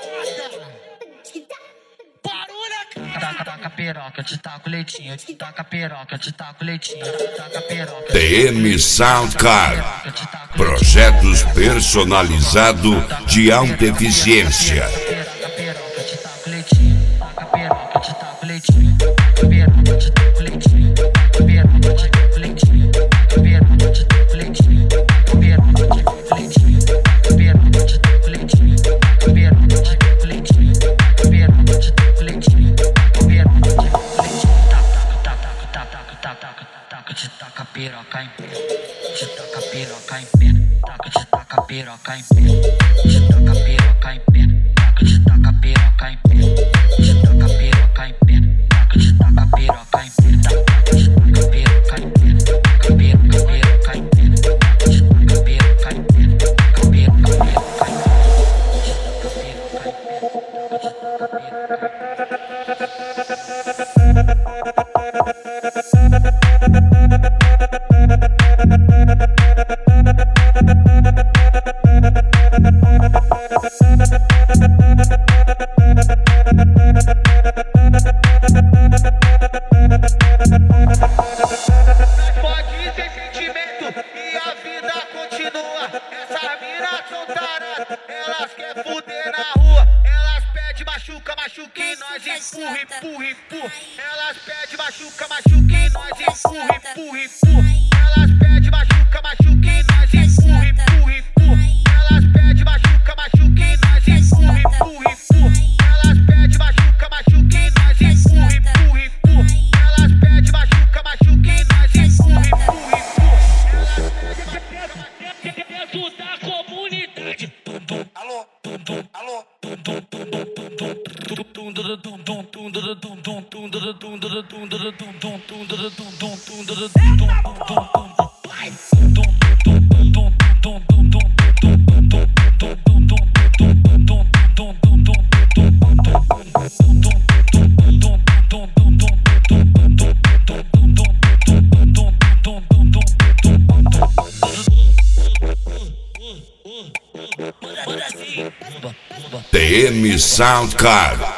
Taca piroca, te taco leitinho, taca piroca, te taco leitinho, taca piroca. TM Soundcard, projetos personalizados de alta eficiência. Taca piroca, te taco leitinho, taca piroca, te taco leitinho, taca piroca, te taco leitinho, taca piroca, te taco leitinho, taca piroca, te taco leitinho, taca piroca, te taco leitinho, taca piroca, te taco leitinho, taca piroca, te taco leitinho, taca piroca, te taco leitinho. Taca piroca em pé, te taca piroca em pé, te taca piroca em pé, te taca piroca em pé, te taca piroca em pé, te taca piroca em pé, te taca piroca em pé, te taca piroca em pé, taca piroca em pé, te taca piroca em pé, taca piroca em pé, te taca piroca Pode ser sentimento e a vida continua. Essas minas são taradas, elas querem fuder na rua. Elas pedem machuca, machuca e nós empurra, empurra, empurra. Elas pedem machuca, machuca e nós empurra, empurra, empurra. Elas pedem machuca, machuca e nós empurra, empurra, empurra. Elas pedem machuca, machuca e nós empurra, empurra, empurra. Elas pedem machuca, machuca e nós empurra, empurra, empurra. Elas pedem machuca, machuca e nós empurra, empurra, empurra. Dentro da comunidade. Alô, alô. TM Soundcard,